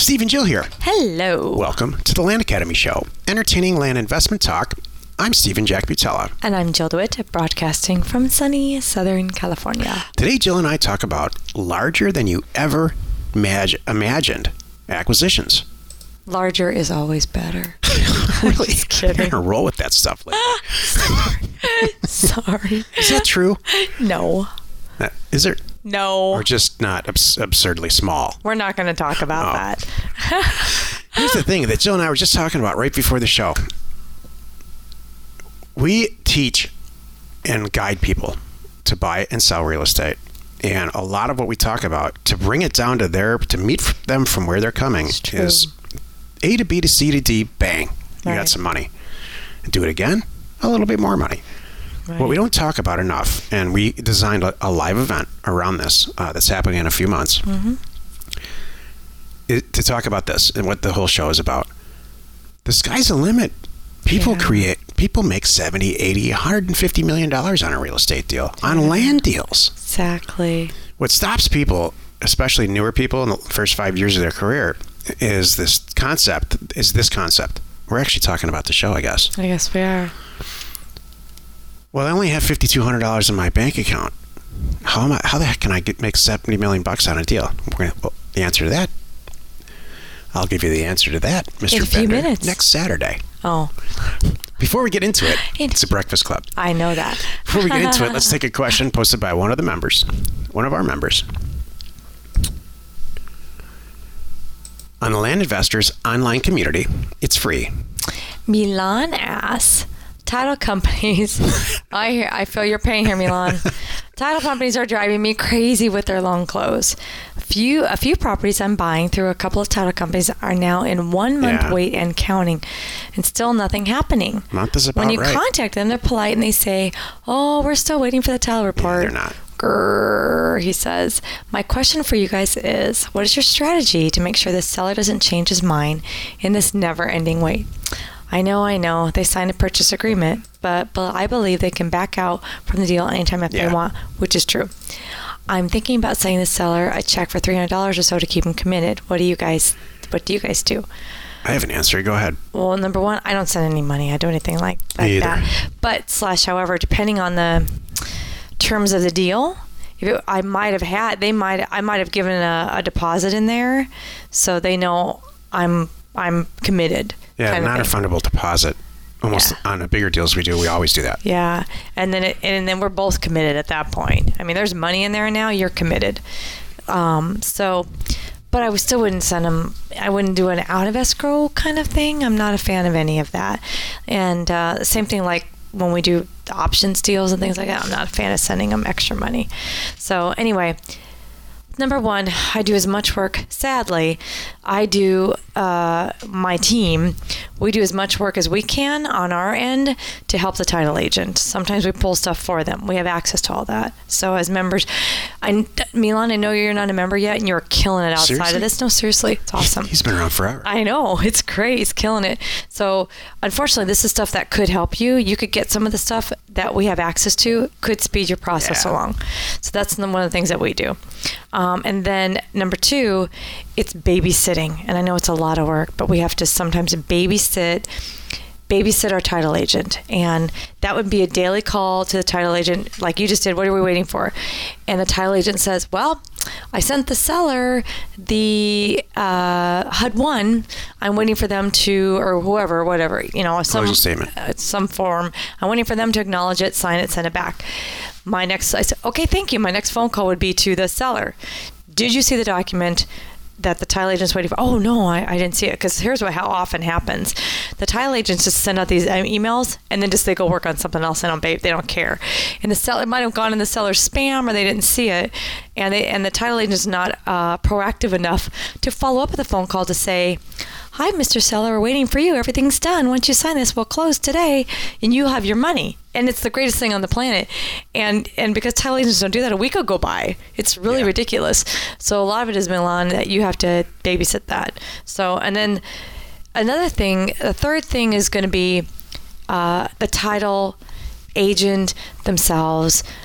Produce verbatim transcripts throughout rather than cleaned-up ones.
Steve and Jill here. Hello. Welcome to the Land Academy Show, entertaining land investment talk. I'm Stephen Jack Butella. And I'm Jill DeWitt, broadcasting from sunny Southern California. Today, Jill and I talk about larger than you ever mag- imagined acquisitions. Larger is always better. Really? Just kidding. You're going to roll with that stuff lately. Sorry. Is that true? No. Uh, Is there? No. Or just not abs- absurdly small? We're not going to talk about Oh. that. Here's the thing that Jill and I were just talking about right before the show. We teach and guide people to buy and sell real estate. And a lot of what we talk about, to bring it down to their, to meet them from where they're coming, is A to B to C to D, bang, you Right. got some money. Do it again, a little bit more money. Right. What we don't talk about enough, and we designed a, a live event around this uh, that's happening in a few months, Mm-hmm. is to talk about this and what the whole show is about. The sky's the limit. People Yeah. create, people make seventy, eighty, one hundred fifty million dollars on a real estate deal, on land deals. Exactly. What stops people, especially newer people in the first five years of their career, is this concept, is this concept. We're actually talking about the show, I guess. I guess we are. Well, I only have five thousand two hundred dollars in my bank account. How am I, how the heck can I get, make seventy million bucks on a deal? We're gonna, well, the answer to that, I'll give you the answer to that, Mister In a few Bender, minutes. next Saturday. Oh, Before we get into it, In- it's a breakfast club. I know that. Before we get into it, let's take a question posted by one of the members, one of our members. On the Land Investors online community, it's free. Milan asks, title companies, I hear, I feel your pain here, Milan. Title companies are driving me crazy with their loan close. Few, a few properties I'm buying through a couple of title companies are now in one month Yeah. wait and counting, and still nothing happening. Month is about When you right. contact them, they're polite and they say, "Oh, we're still waiting for the title report." they're not. Grrr, he says. My question for you guys is, what is your strategy to make sure the seller doesn't change his mind in this never-ending wait? I know, I know, they signed a purchase agreement, but, but I believe they can back out from the deal anytime if Yeah. they want, which is true. I'm thinking about sending the seller a check for three hundred dollars or so to keep him committed. What do you guys, what do you guys do? I have an answer. Go ahead. Well, number one, I don't send any money. I do anything like, like Me either. that. But slash, however, depending on the terms of the deal, if it, I might have had, they might, I might have given a, a deposit in there, so they know I'm I'm committed. Yeah, kind of thing. non-refundable deposit. Almost Yeah. on the bigger deals we do, we always do that. Yeah, and then it, and then we're both committed at that point. I mean, there's money in there now. You're committed. Um, so, but I would still wouldn't send them. I wouldn't do an out of escrow kind of thing. I'm not a fan of any of that. And uh, same thing like when we do the options deals and things like that. I'm not a fan of sending them extra money. So anyway. Number one, I do as much work. Sadly, I do, uh, my team, we do as much work as we can on our end to help the title agent. Sometimes we pull stuff for them. We have access to all that. So as members, I, Milan, I know you're not a member yet and you're killing it outside Seriously? of this. No, seriously, it's awesome. He's been around forever. I know, it's great. He's killing it. So unfortunately, this is stuff that could help you. You could get some of the stuff that we have access to, could speed your process Yeah. along. So that's one of the things that we do. Um, and then number two, it's babysitting. And I know it's a lot of work, but we have to sometimes babysit babysit our title agent, and that would be a daily call to the title agent like you just did. What are we waiting for? And the title agent says, well, I sent the seller the uh, H U D one. I'm waiting for them to, or whoever, whatever, you know, some Closing statement. uh, some form. I'm waiting for them to acknowledge it, sign it, send it back. My next, I said, okay, thank you. My next phone call would be to the seller. Did you see the document that the title agent's waiting for? Oh, no, I, I didn't see it. Because here's what how often happens. The title agents just send out these um, emails and then just they go work on something else. They don't, they don't care. And the seller, it might have gone in the seller's spam or they didn't see it. And they and the title agent's not uh, proactive enough to follow up with a phone call to say, hi, Mister Seller, we're waiting for you. Everything's done. Once you sign this, we'll close today and you have your money. And it's the greatest thing on the planet. And and because title agents don't do that, a week will go by. It's really Yeah. ridiculous. So a lot of it is, Milan, that you have to babysit that. So, and then another thing, the third thing is going to be uh, the title agent themselves.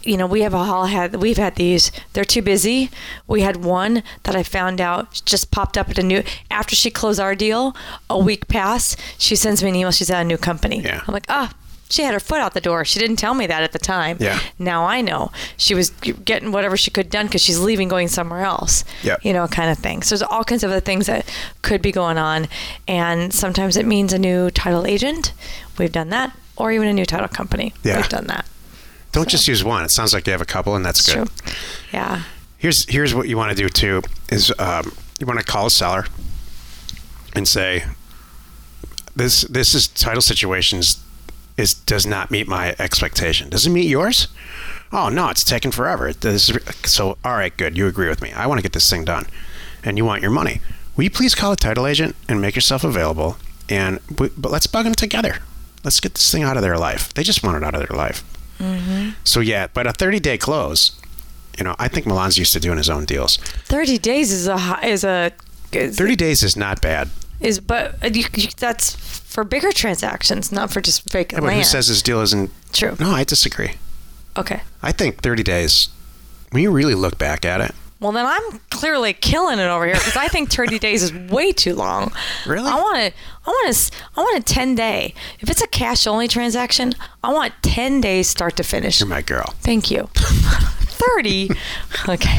you know, we have all had, we've had these, they're too busy. We had one that I found out just popped up at a new, after she closed our deal, a week passed, she sends me an email, she's at a new company. Yeah. I'm like, ah, she had her foot out the door. She didn't tell me that at the time. Yeah. Now I know. She was getting whatever she could done because she's leaving, going somewhere else. Yeah. You know, kind of thing. So there's all kinds of other things that could be going on. And sometimes it means a new title agent. We've done that. Or even a new title company. Yeah. We've done that. Don't So. just use one. It sounds like you have a couple, and that's good. True. Yeah. Here's here's what you want to do too is um, you want to call a seller and say this this is title situations is does not meet my expectation. Does it meet yours? Oh no, it's taking forever. This is, so all right, good. You agree with me. I want to get this thing done, and you want your money. Will you please call a title agent and make yourself available? And but let's bug them together. Let's get this thing out of their life. They just want it out of their life. Mm-hmm. So yeah, but a thirty-day close. You know, I think Milan's used to doing his own deals. thirty days is a hi- is a is, thirty days is not bad. is but you, you, that's for bigger transactions, not for just vacant Yeah, but land. who says his deal isn't True. No, I disagree. Okay. I think thirty days, when you really look back at it. Well, then I'm clearly killing it over here because I think thirty days is way too long. Really? I want to. I want to. I want a ten day. If it's a cash only transaction, I want ten days start to finish. You're my girl. Thank you. thirty. Okay.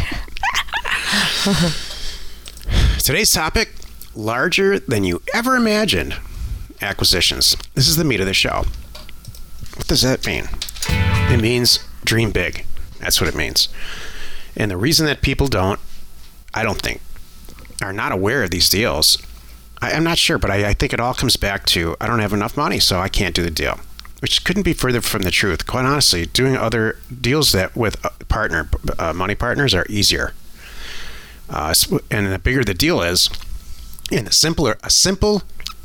Today's topic, larger than you ever imagined acquisitions. This is the meat of the show. What does that mean? It means dream big. That's what it means. And the reason that people don't, I don't think, are not aware of these deals, I, I'm not sure, but I, I think it all comes back to I don't have enough money, so I can't do the deal, which couldn't be further from the truth. Quite honestly, doing other deals that with a partner, uh, money partners are easier. Uh, and the bigger the deal is, and the simpler, a simple,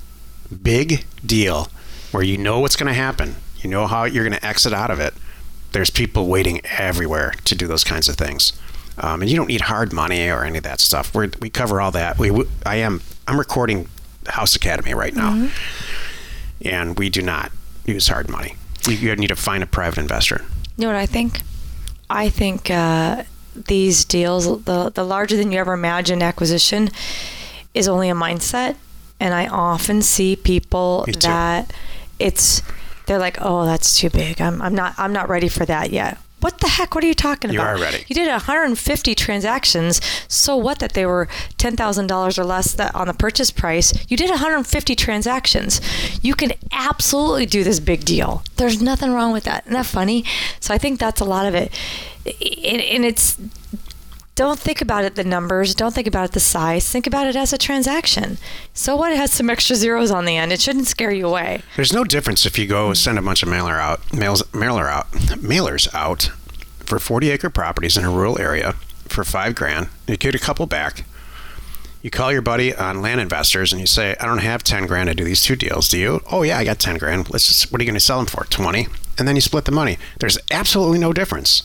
big deal where you know what's going to happen, you know how you're going to exit out of it. There's people waiting everywhere to do those kinds of things, um, and you don't need hard money or any of that stuff. We're, we cover all that. We, I am, I'm recording House Academy right now, mm-hmm. and we do not use hard money. You, you need to find a private investor. You know what I think? I think uh, these deals, the the larger than you ever imagined acquisition, is only a mindset, and I often see people that it's. They're like, oh, that's too big. I'm, I'm not. I'm not ready for that yet. What the heck? What are you talking You about? are ready. You did one hundred fifty transactions. So what? That they were ten thousand dollars or less that on the purchase price. You did one hundred fifty transactions. You can absolutely do this big deal. There's nothing wrong with that. Isn't that funny? So I think that's a lot of it. And, and it's. Don't think about it, the numbers. Don't think about it, the size. Think about it as a transaction. So what? It has some extra zeros on the end. It shouldn't scare you away. There's no difference if you go send a bunch of mailer out, mails, mailer out, mailers out for forty acre properties in a rural area for five grand. You get a couple back. You call your buddy on Land Investors and you say, I don't have ten grand to do these two deals. Do you? Oh yeah, I got ten grand. Let's just, what are you going to sell them for? twenty? And then you split the money. There's absolutely no difference.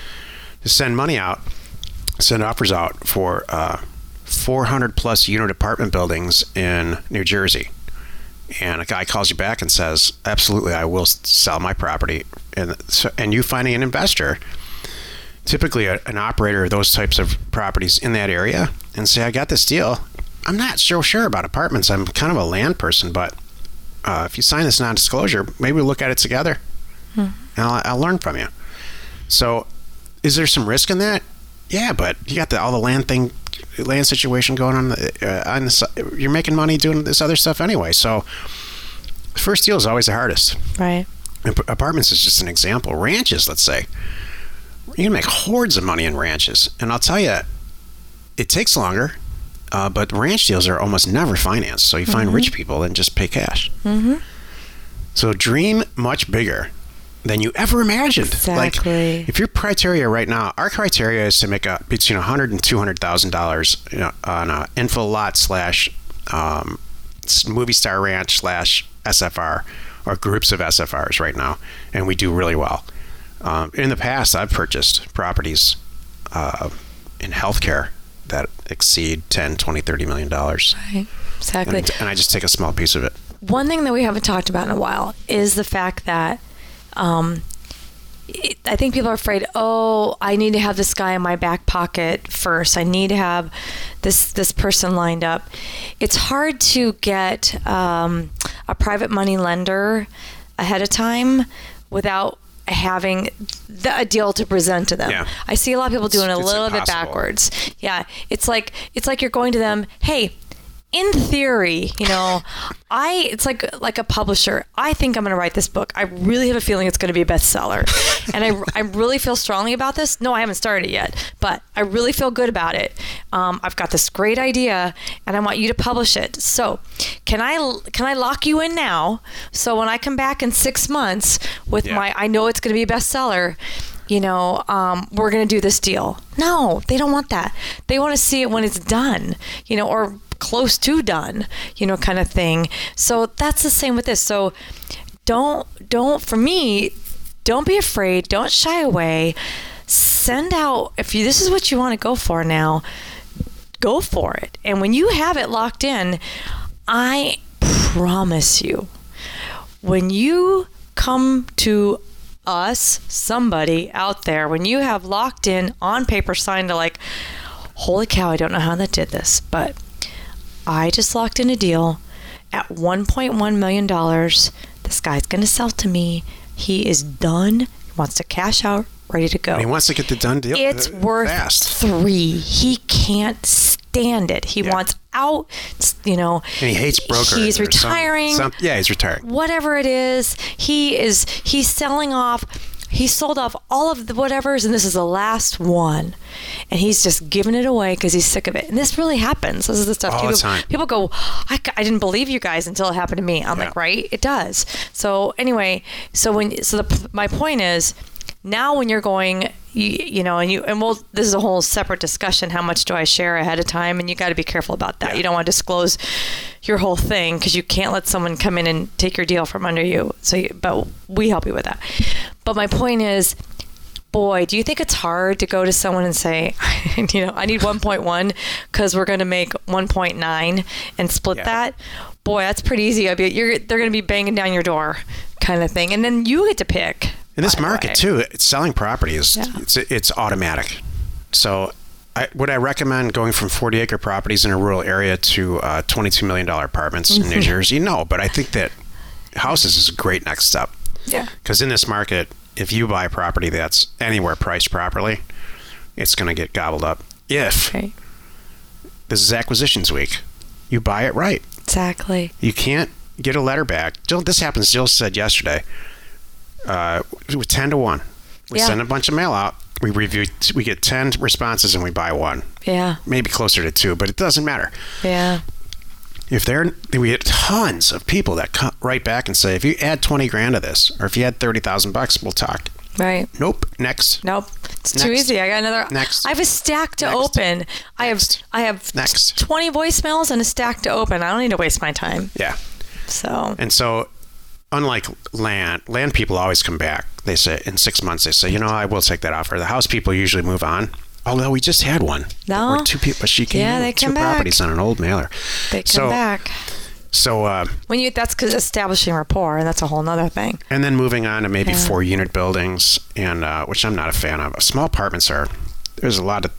To send money out, send offers out for uh, four hundred plus unit apartment buildings in New Jersey. And a guy calls you back and says, absolutely, I will sell my property. And so, and you finding an investor, typically a, an operator of those types of properties in that area, and say, I got this deal. I'm not so sure about apartments. I'm kind of a land person, but uh, if you sign this non-disclosure, maybe we'll look at it together. Hmm. And I'll, I'll learn from you. So is there some risk in that? Yeah, but you got the, all the land thing, land situation going on. Uh, on the, you're making money doing this other stuff anyway. So the first deal is always the hardest. Right. And apartments is just an example. Ranches, let's say. You can make hordes of money in ranches. And I'll tell you, it takes longer, uh, but ranch deals are almost never financed. So you find mm-hmm. rich people and just pay cash. Mm-hmm. So dream much bigger than you ever imagined. Exactly. Like if your criteria right now, our criteria is to make a between a hundred and two hundred thousand dollars, you know, on a info lot slash um, movie star ranch slash S F R or groups of S F Rs right now, and we do really well. Um, in the past, I've purchased properties uh, in healthcare that exceed ten, twenty, thirty million dollars. Right. Exactly. And, and I just take a small piece of it. One thing that we haven't talked about in a while is the fact that Um, it, I think people are afraid, oh, I need to have this guy in my back pocket first. I need to have this this person lined up. It's hard to get um, a private money lender ahead of time without having the, a deal to present to them. Yeah. I see a lot of people doing It's- a it's little bit impossible. backwards. Yeah, it's like it's like you're going to them, hey, in theory, you know, I it's like like a publisher. I think I'm going to write this book. I really have a feeling it's going to be a bestseller, and I, I really feel strongly about this. No, I haven't started it yet, but I really feel good about it. Um, I've got this great idea, and I want you to publish it. So, can I can I lock you in now? So when I come back in six months with Yeah. my, I know it's going to be a bestseller. You know, um, we're going to do this deal. No, they don't want that. They want to see it when it's done, you know, or close to done, you know, kind of thing. So that's the same with this. So don't, don't, for me, don't be afraid. Don't shy away. Send out, if you, this is what you want to go for now, go for it. And when you have it locked in, I promise you, when you come to us, somebody out there, when you have locked in on paper signed to like, holy cow, I don't know how that did this, but I just locked in a deal at one point one million dollars. This guy's going to sell to me. He is done. He wants to cash out, ready to go. And he wants to get the done deal. It's uh, worth fast. three. He can't stand it. He Yeah. wants out, you know. And he hates brokers. He's or some- retiring. some- yeah, he's retiring. Whatever it is, he is, he's selling off. He sold off all of the whatevers, and this is the last one. And he's just giving it away because he's sick of it. And this really happens. This is the stuff All the people, time. people go, I, I didn't believe you guys until it happened to me. I'm Yeah. like, right? It does. So anyway, so when, so the, my point is, now when you're going, you, you know, and you, and we'll, this is a whole separate discussion. How much do I share ahead of time? And you got to be careful about that. Yeah. You don't want to disclose your whole thing because you can't let someone come in and take your deal from under you. So, you, but we help you with that. But my point is, boy, do you think it's hard to go to someone and say, you know, I need one point one because we're going to make one point nine and split Yeah. that? Boy, that's pretty easy. I be, you're, they're going to be banging down your door kind of thing. And then you get to pick. In this by the market way. too, it's selling properties. Yeah. It's it's automatic. So, I, would I recommend going from forty acre properties in a rural area to uh, twenty-two million dollar apartments in New Jersey? No, but I think that houses is a great next step. Yeah. Because in this market, if you buy property that's anywhere priced properly, it's going to get gobbled up. If Right. this is acquisitions week, you buy it right. Exactly. You can't get a letter back. Jill, this happens. Jill said yesterday, uh, with ten to one. We Yeah. send a bunch of mail out. We review. We get ten responses and we buy one. Yeah. Maybe closer to two, but it doesn't matter. Yeah. If they're, we get tons of people that come right back and say, if you add twenty grand to this, or if you add thirty thousand bucks, we'll talk. Right. Nope. Next. Nope. It's too Next. easy. I got another. Next. I have a stack to Next. open. I have. Next. I have Next. twenty voicemails and a stack to open. I don't need to waste my time. Yeah. So. And so, unlike land, land people always come back. They say in six months, they say, you know, I will take that offer. The house people usually move on. Although we just had one. No. Where two people, she came Yeah, in they with two come back. properties on an old mailer. They come so, back. So, uh, When you that's because establishing rapport, and that's a whole nother thing. and then moving on to maybe Yeah. four unit buildings, and uh, which I'm not a fan of. Small apartments are, there's a lot of,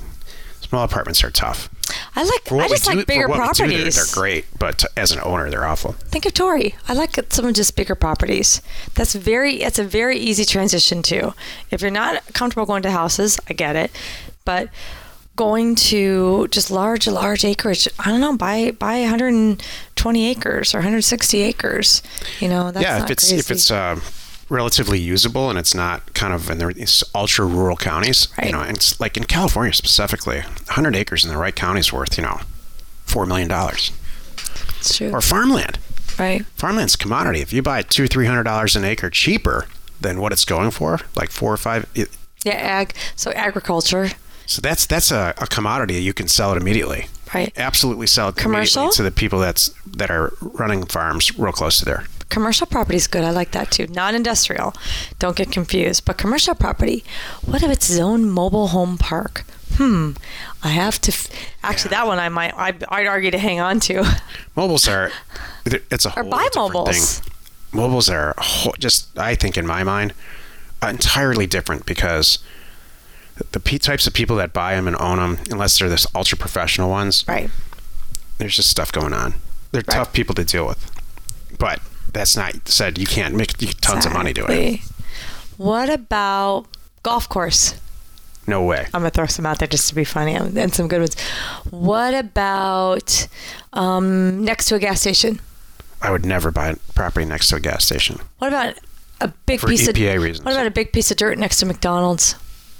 small apartments are tough. I like. For what I just we do- like bigger for what we do, properties. they're, they're great, but as an owner, they're awful. Think of Tori. I like some of just bigger properties. That's very. It's a very easy transition too. If you're not comfortable going to houses, I get it, but going to just large, large acreage. I don't know. Buy buy one hundred twenty acres or one hundred sixty acres. You know, that's yeah, not if it's crazy. if it's uh, relatively usable and it's not kind of in the ultra rural counties, Right. you know, and it's like in California specifically, one hundred acres in the right county is worth, you know, four million dollars. It's true. Or farmland. Right. Farmland's a commodity. If you buy two, three hundred dollars an acre cheaper than what it's going for, like four or five, it, Yeah. Ag. So agriculture. so that's that's a, a commodity. You can sell it immediately. Right. Absolutely sell it Commercial? immediately to the people that's that are running farms real close to there. Commercial property is good. I like that too. Not industrial. Don't get confused. But commercial property. What if it's zone mobile home park? Hmm. I have to. F- Actually, that one I might. I'd, I'd argue to hang on to. Mobiles are, it's a Or whole buy different mobiles. thing. Mobiles are a whole, just, I think in my mind, entirely different because the p- types of people that buy them and own them, unless they're this ultra professional ones, Right. there's just stuff going on. They're Right. tough people to deal with. But that's not said you can't make tons of money doing it. Exactly. What about golf course? No way. I'm gonna throw some out there just to be funny, and some good ones. What about um, next to a gas station? I would never buy property next to a gas station What about a big for piece E P A of reasons. What about a big piece of dirt next to McDonald's?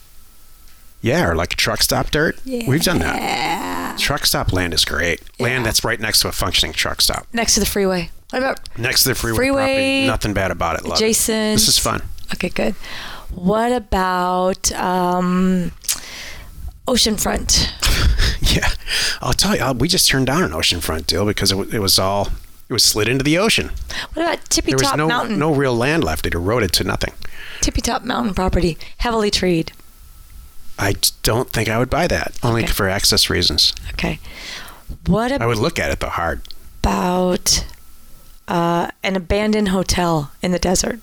Yeah, or like a truck stop dirt. Yeah. We've done that. Truck stop land is great. Land Yeah. that's right next to a functioning truck stop. Next to the freeway. What about Next to the freeway, Freeway, property. Nothing bad about it. Love it. adjacent? This is fun. Okay, good. What about um, oceanfront? Yeah, I'll tell you. We just turned down an oceanfront deal because it, w- it was all it was slid into the ocean. What about Tippy There was Top no Mountain? no real land left. It eroded to nothing. Tippy Top Mountain property, heavily treed. I don't think I would buy that, only Okay. for access reasons. Okay. What I would look at it though hard. about uh, an abandoned hotel in the desert?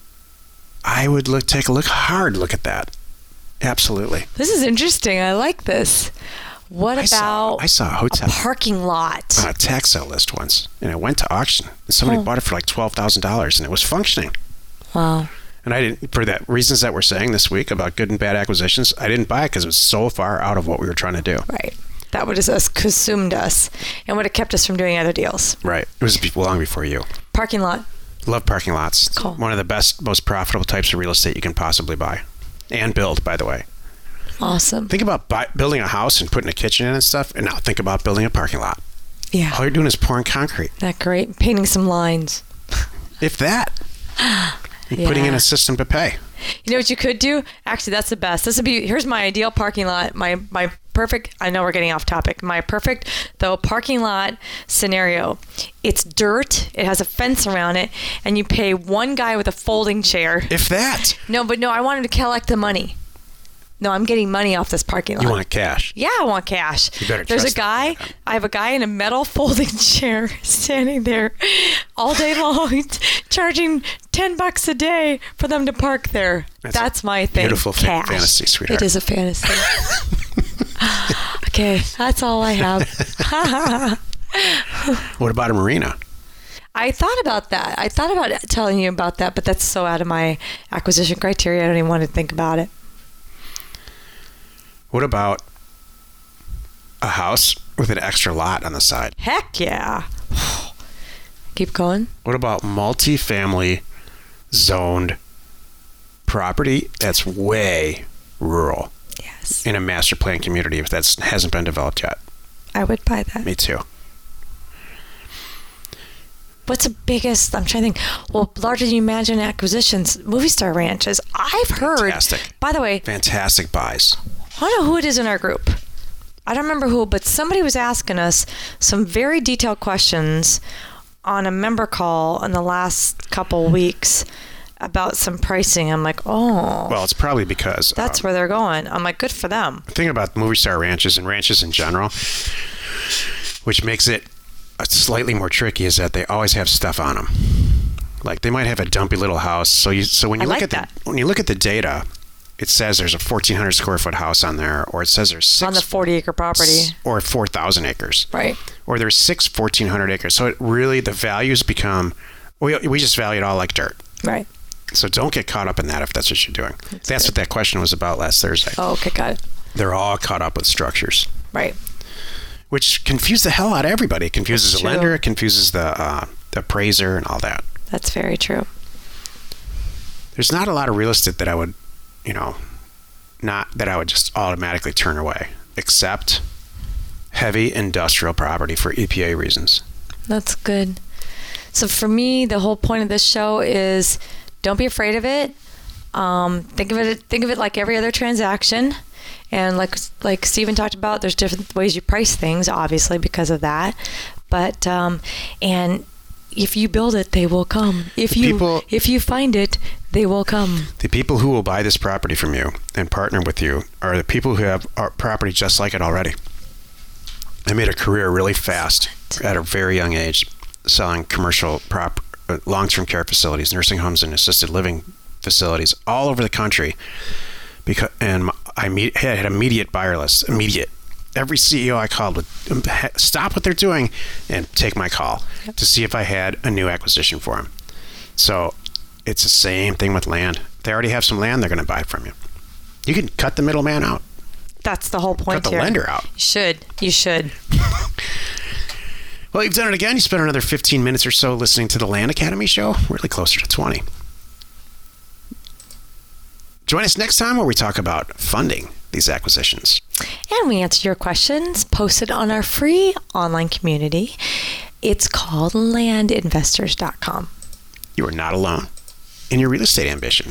I would look take a look hard look at that. Absolutely. This is interesting. I like this. What I saw, about I saw a a hotel parking lot? on a tax sale list once, and it went to auction. And somebody Oh. bought it for like twelve thousand dollars, and it was functioning. Wow. And I didn't, for that reasons that we're saying this week about good and bad acquisitions, I didn't buy it because it was so far out of what we were trying to do. Right. That would have us consumed us and would have kept us from doing other deals. Right. It was be- long before you. Parking lot. Love parking lots. Cool. One of the best, most profitable types of real estate you can possibly buy and build, by the way. Awesome. Think about buy, building a house and putting a kitchen in and stuff, and now think about building a parking lot. Yeah. All you're doing is pouring concrete. That great. Painting some lines. If that. And putting in Yeah. a system to pay. You know what you could do? Actually, that's the best. This would be here's my ideal parking lot. My my perfect. I know we're getting off topic. My perfect though parking lot scenario. It's dirt. It has a fence around it, and you pay one guy with a folding chair. If that. No, but no, I want him to collect the money. No, I'm getting money off this parking lot. You want cash. Yeah, I want cash. You better There's a trust guy. that. I have a guy in a metal folding chair standing there all day long, charging ten bucks a day for them to park there. That's a That's, my thing. beautiful fa- cash. fantasy, sweetheart. It is a fantasy. Okay, that's all I have. What about a marina? I thought about that. I thought about telling you about that, but that's so out of my acquisition criteria. I don't even want to think about it. What about a house with an extra lot on the side? Heck yeah. Keep going. What about multi-family zoned property that's way rural Yes. in a master plan community if that hasn't been developed yet? I would buy that. Me too. What's the biggest? I'm trying to think. Well, larger than you imagine acquisitions, Movie Star Ranches. I've heard. Fantastic. By the way, Fantastic buys. I don't know who it is in our group. I don't remember who, but somebody was asking us some very detailed questions on a member call in the last couple weeks about some pricing. I'm like, oh, Well, it's probably because that's um, where they're going. I'm like, good for them. the thing about movie star ranches and ranches in general, which makes it slightly more tricky, is that they always have stuff on them. Like they might have a dumpy little house. So you so when you I look like at the that. when you look at the data, it says there's a fourteen hundred square foot house on there, or it says there's six On the forty acre property. or four thousand acres, Right. or there's six fourteen hundred acres. So it really the values become we we just value it all like dirt. Right. So don't get caught up in that if that's what you're doing. That's, good. what that question was about last Thursday. Oh, okay, got it. They're all caught up with structures, Right. which confuse the hell out of everybody. It confuses That's the true. lender, it confuses the, uh, the appraiser, and all that. That's very true. There's not a lot of real estate that I would, you know, not that I would just automatically turn away, except heavy industrial property for E P A reasons. That's good. So for me, the whole point of this show is don't be afraid of it. Um, think of it think of it like every other transaction. And like like Stephen talked about, there's different ways you price things, obviously, because of that. But um, and if you build it, they will come. If The you people- if you find it, they will come. The people who will buy this property from you and partner with you are the people who have our property just like it already. They made a career really fast at a very young age selling commercial prop, uh, long-term care facilities, nursing homes, and assisted living facilities all over the country. Because and I meet, had immediate buyer lists, immediate. Every C E O I called would stop what they're doing and take my call yep. to see if I had a new acquisition for them. So it's the same thing with land. If they already have some land, they're going to buy it from you. You can cut the middleman out. That's the whole point Cut the here. lender out. You should. You should. Well, you've done it again. You spent another fifteen minutes or so listening to the Land Academy show. Really closer to twenty. Join us next time where we talk about funding these acquisitions. And we answer your questions posted on our free online community. It's called land investors dot com. You are not alone in your real estate ambition.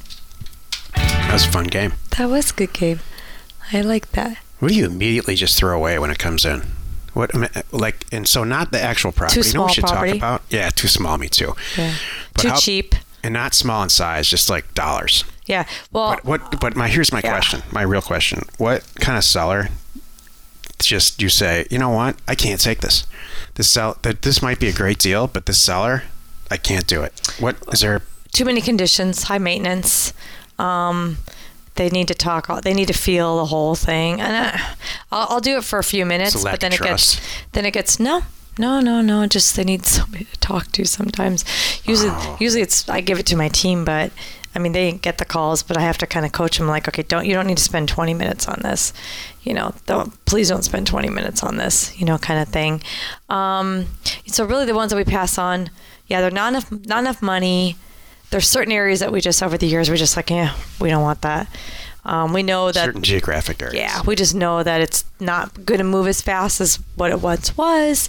That was a fun game. That was a good game. I like that. What do you immediately just throw away when it comes in? What like and so not the actual property. Too you know what we should property. talk about? Yeah, too small, me too. Yeah. But Too how, cheap. And not small in size, just like dollars. Yeah. Well, But what? But my here's my yeah. question. My real question. What kind of seller? Just you say, you know what? I can't take this. This sell that this might be a great deal, but this seller, I can't do it. What is there? Too many conditions, high maintenance. Um, they need to talk. They need to feel the whole thing, and uh, I'll, I'll do it for a few minutes, It's a lack but then of it trust. gets then it gets no. No, no, no. Just they need somebody to talk to sometimes. Usually, Oh. usually it's I give it to my team, but I mean they get the calls, but I have to kind of coach them. Like, okay, don't you don't need to spend twenty minutes on this, you know. Don't please don't spend twenty minutes on this, you know, kind of thing. Um, so really, the ones that we pass on, yeah, they're not enough, not enough money. There's certain areas that we just over the years we're just like, yeah, we don't want that. Um, we know that Certain geographic areas. yeah, we just know that it's not going to move as fast as what it once was.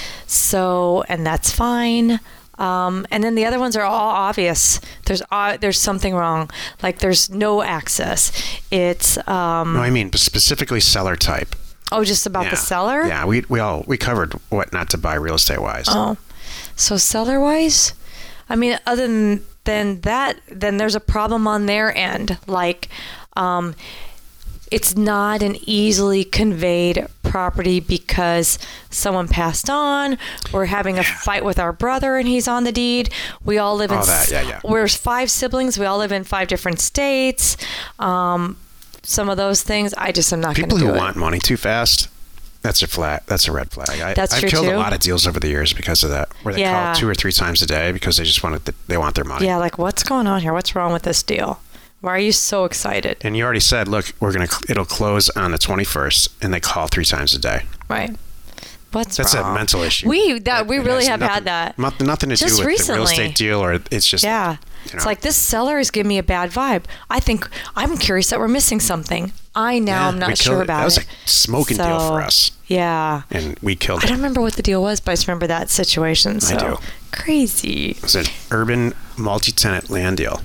So, and that's fine. Um, and then the other ones are all obvious. There's uh, there's something wrong. Like there's no access. It's um, No, I mean specifically seller type. oh, just about Yeah. the seller. Yeah, we we all we covered what not to buy real estate wise. Oh, so seller wise, I mean, other than than that, then there's a problem on their end. Like, um, it's not an easily conveyed property because someone passed on. We're having a fight with our brother and he's on the deed. We all live in, All that, yeah, yeah. we're five siblings. We all live in five different states. Um, some of those things, I just am not going to People do who it. want money too fast, that's a flat. That's a red flag. I, That's I've true, killed too. a lot of deals over the years because of that, where they Yeah. call two or three times a day because they just want it. They want their money. Yeah, like what's going on here? What's wrong with this deal? Why are you so excited? And you already said, look, we're gonna. It'll close on the twenty-first, and they call three times a day. Right. What's That's wrong? a mental issue. We that we It really has have nothing, had that. not- Nothing to Just do with recently. the real estate deal, or it's just Yeah. You know, It's like this seller is giving me a bad vibe. I think I'm curious that we're missing something. I now yeah, am we not killed sure it. about That was it. a smoking deal So, for us, Yeah. and we killed I it. don't remember what the deal was, but I just remember that situation. So I do. crazy. It was an urban multi-tenant land deal.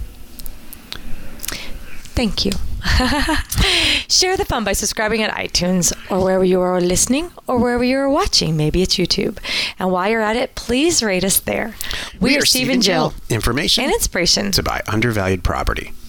Thank you. Share the fun by subscribing at iTunes or wherever you are listening or wherever you are watching. Maybe it's YouTube. And while you're at it, please rate us there. We, are Steve and Jill. Information And inspiration. to buy undervalued property.